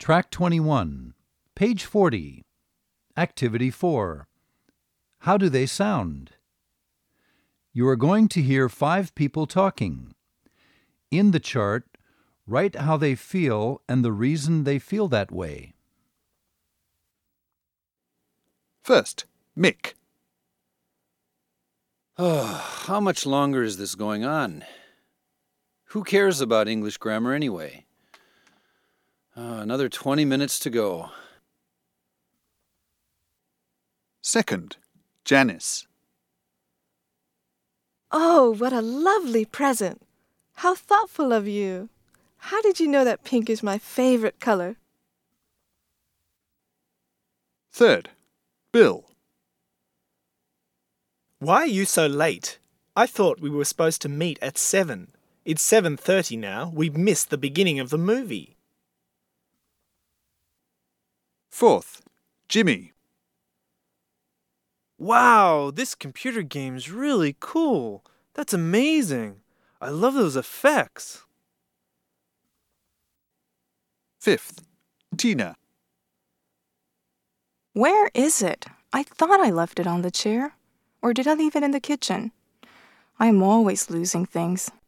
Track 21, page 40, Activity 4. How do they sound? You are going to hear 5 people talking. In the chart, write how they feel and the reason they feel that way. First, Mick. How much longer is this going on? Who cares about English grammar anyway? Another 20 minutes to go. Second, Janice. Oh, what a lovely present. How thoughtful of you. How did you know that pink is my favorite color? Third, Bill. Why are you so late? I thought we were supposed to meet at 7. It's 7:30 now. We've missed the beginning of the movie. Fourth, Jimmy. Wow, this computer game's really cool. That's amazing. I love those effects. Fifth, Tina. Where is it? I thought I left it on the chair. Or did I leave it in the kitchen? I am always losing things.